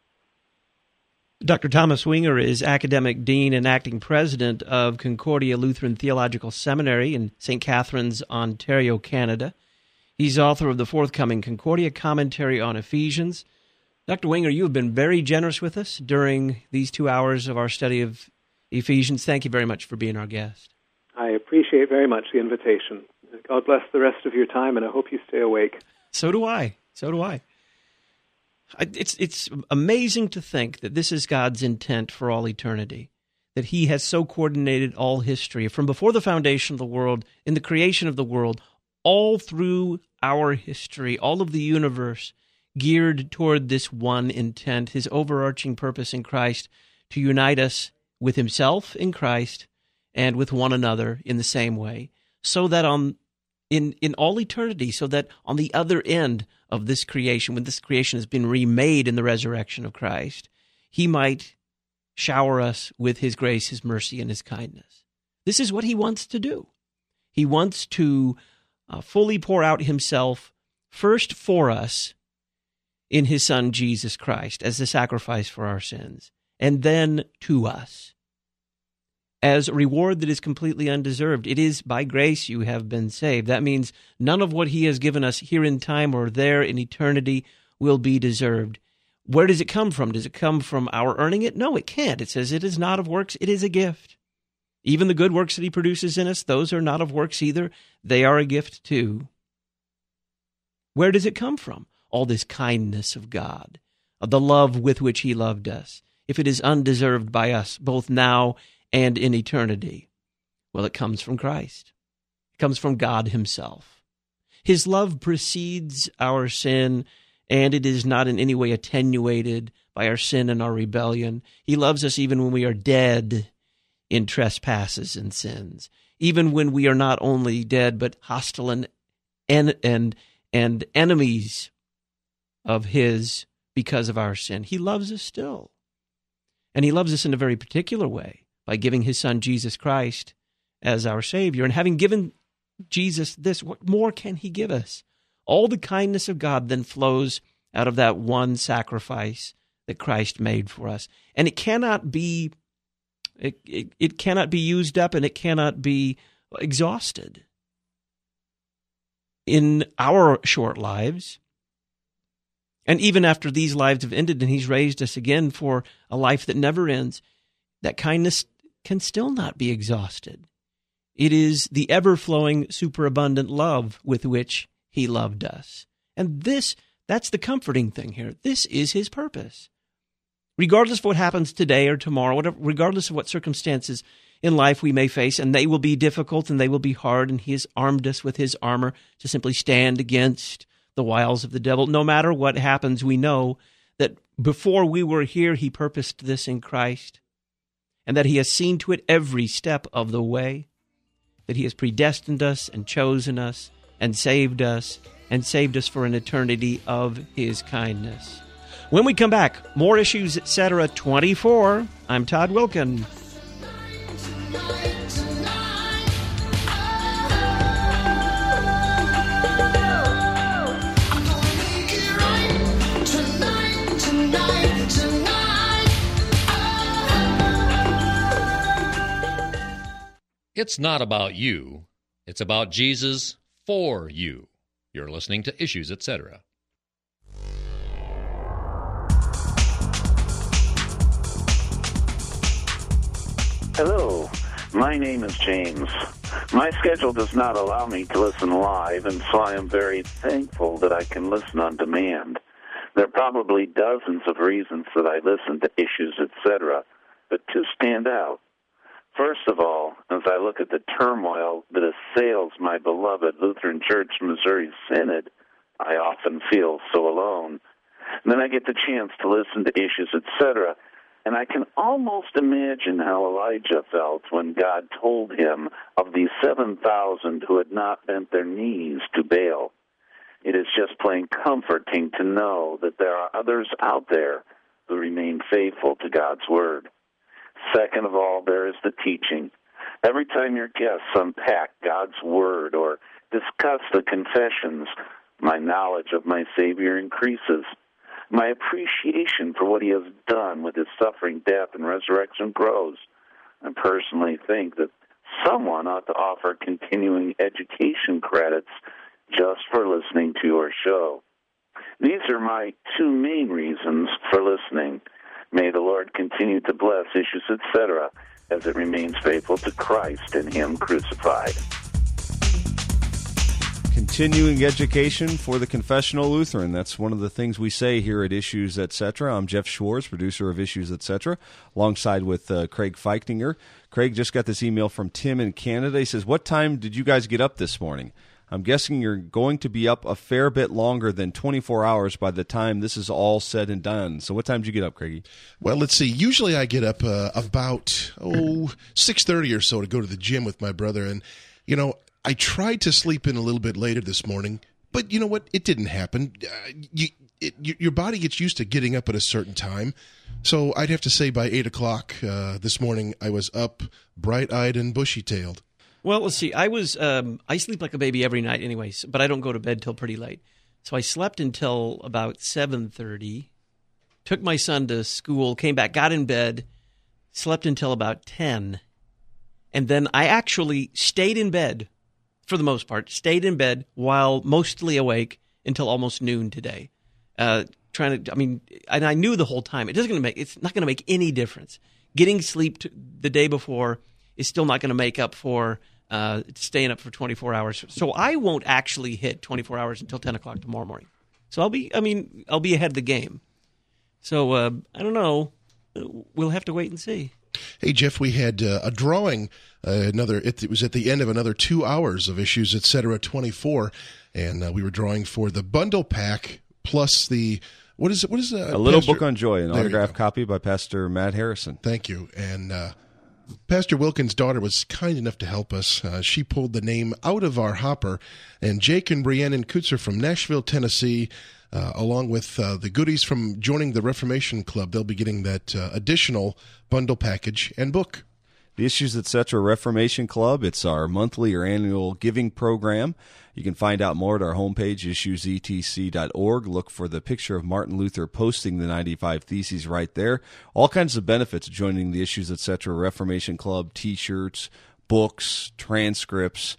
Dr. Thomas Winger is Academic Dean and Acting President of Concordia Lutheran Theological Seminary in St. Catharines, Ontario, Canada. He's author of the forthcoming Concordia Commentary on Ephesians. Dr. Winger, you have been very generous with us during these 2 hours of our study of Ephesians. Thank you very much for being our guest. I appreciate very much the invitation. God bless the rest of your time, and I hope you stay awake. So do I. It's amazing to think that this is God's intent for all eternity, that he has so coordinated all history, from before the foundation of the world, in the creation of the world, all through our history, all of the universe, geared toward this one intent, his overarching purpose in Christ, to unite us with himself in Christ and with one another in the same way, so that in all eternity, so that on the other end of this creation, when this creation has been remade in the resurrection of Christ, he might shower us with his grace, his mercy, and his kindness. This is what he wants to do. He wants to fully pour out himself first for us in his Son, Jesus Christ, as the sacrifice for our sins, and then to us as a reward that is completely undeserved. It is by grace you have been saved. That means none of what he has given us here in time or there in eternity will be deserved. Where does it come from? Does it come from our earning it? No, it can't. It says it is not of works, it is a gift. Even the good works that he produces in us, those are not of works either. They are a gift too. Where does it come from? All this kindness of God, the love with which he loved us, if it is undeserved by us, both now and in eternity. Well, it comes from Christ. It comes from God himself. His love precedes our sin, and it is not in any way attenuated by our sin and our rebellion. He loves us even when we are dead in trespasses and sins, even when we are not only dead, but hostile and enemies of his because of our sin. He loves us still. And he loves us in a very particular way, by giving his Son, Jesus Christ, as our Savior. And having given Jesus this, what more can he give us? All the kindness of God then flows out of that one sacrifice that Christ made for us. And it cannot be it cannot be used up, and it cannot be exhausted. In our short lives, and even after these lives have ended and he's raised us again for a life that never ends, that kindness can still not be exhausted. It is the ever-flowing, superabundant love with which he loved us. And that's the comforting thing here. This is his purpose. Regardless of what happens today or tomorrow, regardless of what circumstances in life we may face, and they will be difficult and they will be hard, and he has armed us with his armor to simply stand against the wiles of the devil. No matter what happens, we know that before we were here, he purposed this in Christ, and that he has seen to it every step of the way, that he has predestined us and chosen us and saved us for an eternity of his kindness. When we come back, more Issues, Etc. 24. I'm Todd Wilkin. It's not about you. It's about Jesus for you. You're listening to Issues, Etc. Hello, my name is James. My schedule does not allow me to listen live, and so I am very thankful that I can listen on demand. There are probably dozens of reasons that I listen to Issues, etc., but two stand out. First of all, as I look at the turmoil that assails my beloved Lutheran Church Missouri Synod, I often feel so alone. And then I get the chance to listen to Issues, etc., and I can almost imagine how Elijah felt when God told him of the 7,000 who had not bent their knees to Baal. It is just plain comforting to know that there are others out there who remain faithful to God's Word. Second of all, there is the teaching. Every time your guests unpack God's Word or discuss the confessions, my knowledge of my Savior increases. My appreciation for what he has done with his suffering, death, and resurrection grows. I personally think that someone ought to offer continuing education credits just for listening to your show. These are my two main reasons for listening. May the Lord continue to bless Issues, etc., as it remains faithful to Christ and him crucified. Continuing education for the Confessional Lutheran. That's one of the things we say here at Issues, etc. I'm Jeff Schwartz, producer of Issues, etc., alongside with Craig Feichtinger. Craig just got this email from Tim in Canada. He says, what time did you guys get up this morning? I'm guessing you're going to be up a fair bit longer than 24 hours by the time this is all said and done. So what time did you get up, Craigie? Well, let's see. Usually I get up about 6:30 or so to go to the gym with my brother. And, you know, I tried to sleep in a little bit later this morning, but you know what? It didn't happen. Your body gets used to getting up at a certain time. So I'd have to say by 8 o'clock this morning, I was up bright-eyed and bushy-tailed. Well, let's see. I sleep like a baby every night anyways, but I don't go to bed till pretty late. So I slept until about 7:30, took my son to school, came back, got in bed, slept until about 10, and then I actually stayed in bed for the most part, stayed in bed while mostly awake until almost noon today. And I knew the whole time it's not going to make any difference. Getting sleep the day before is still not going to make up for staying up for 24 hours. So I won't actually hit 24 hours until 10 o'clock tomorrow morning. So I'll be ahead of the game. So I don't know. We'll have to wait and see. Hey, Jeff, we had a drawing. It was at the end of another 2 hours of Issues, etc. 24, and we were drawing for the bundle pack plus the what is it? A Little Book on Joy, an autographed copy by Pastor Matt Harrison. Thank you. And Pastor Wilkins' daughter was kind enough to help us. She pulled the name out of our hopper, and Jake and Brianna Kutzer from Nashville, Tennessee, along with the goodies from joining the Reformation Club, they'll be getting that additional bundle package and book. The Issues, etc. Reformation Club, it's our monthly or annual giving program. You can find out more at our homepage, issuesetc.org. Look for the picture of Martin Luther posting the 95 Theses right there. All kinds of benefits of joining the Issues, etc. Reformation Club, T-shirts, books, transcripts.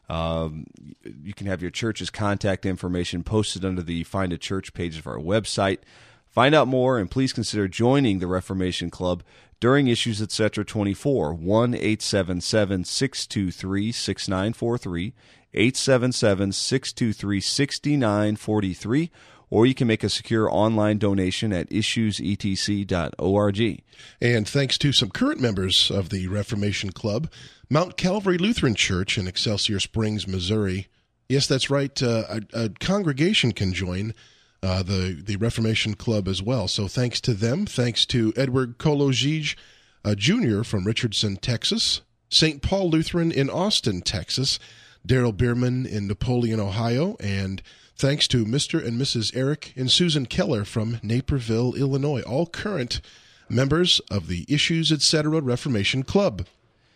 You can have your church's contact information posted under the Find a Church page of our website. Find out more, and please consider joining the Reformation Club during Issues, etc. 24, 1-877-623-6943, 877-623-6943, or you can make a secure online donation at issuesetc.org. And thanks to some current members of the Reformation Club, Mount Calvary Lutheran Church in Excelsior Springs, Missouri. Yes, that's right. A congregation can join the Reformation Club as well. So thanks to them. Thanks to Edward Kolojij Jr. from Richardson, Texas. St. Paul Lutheran in Austin, Texas. Daryl Bierman in Napoleon, Ohio. And thanks to Mr. and Mrs. Eric and Susan Keller from Naperville, Illinois. All current members of the Issues, etc. Reformation Club.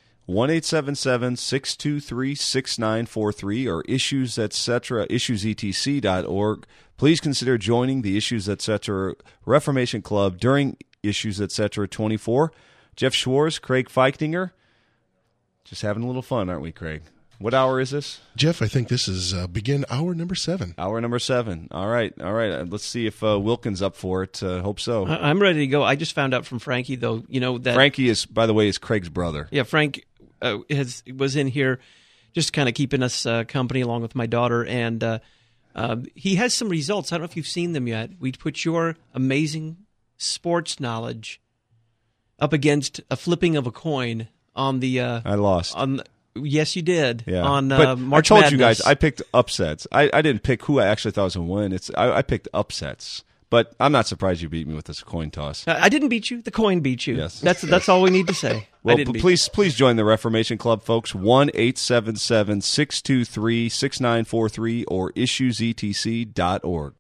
1-877-623-6943 or issues, etc., issuesetc.org. Please consider joining the Issues, etc. Reformation Club during Issues, etc. 24. Jeff Schwartz, Craig Feichtinger. Just having a little fun, aren't we, Craig? What hour is this? Jeff, I think this is begin hour number 7. Hour number 7. All right. Let's see if Wilkins up for it. Hope so. I'm ready to go. I just found out from Frankie, though, that Frankie is, by the way, is Craig's brother. Yeah, Frank was in here just kind of keeping us company along with my daughter. And he has some results. I don't know if you've seen them yet. We put your amazing sports knowledge up against a flipping of a coin on the. I lost. Yes, you did. Yeah. On but March I told Madness. you guys, I picked upsets. I didn't pick who I actually thought was going to win. I picked upsets. But I'm not surprised you beat me with this coin toss. I didn't beat you. The coin beat you. Yes. That's all we need to say. Well, please join the Reformation Club, folks. 1-877-623-6943 or issuesetc.org.